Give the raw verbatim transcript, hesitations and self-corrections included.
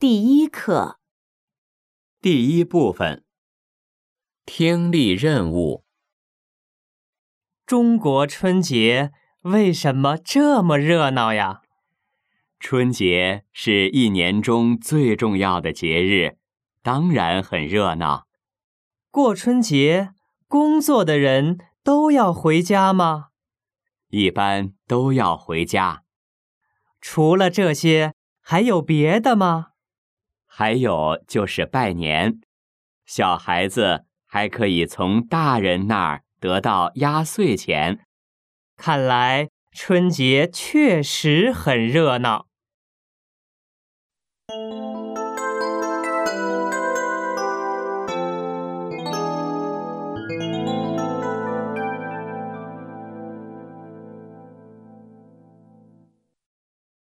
第一课第一部分， 听力任务。 中国春节为什么这么热闹呀？ 春节是一年中最重要的节日，当然很热闹。 过春节，工作的人都要回家吗？ 一般都要回家。 除了这些，还有别的吗？ 还有就是拜年，小孩子还可以从大人那儿得到压岁钱。 看来春节确实很热闹。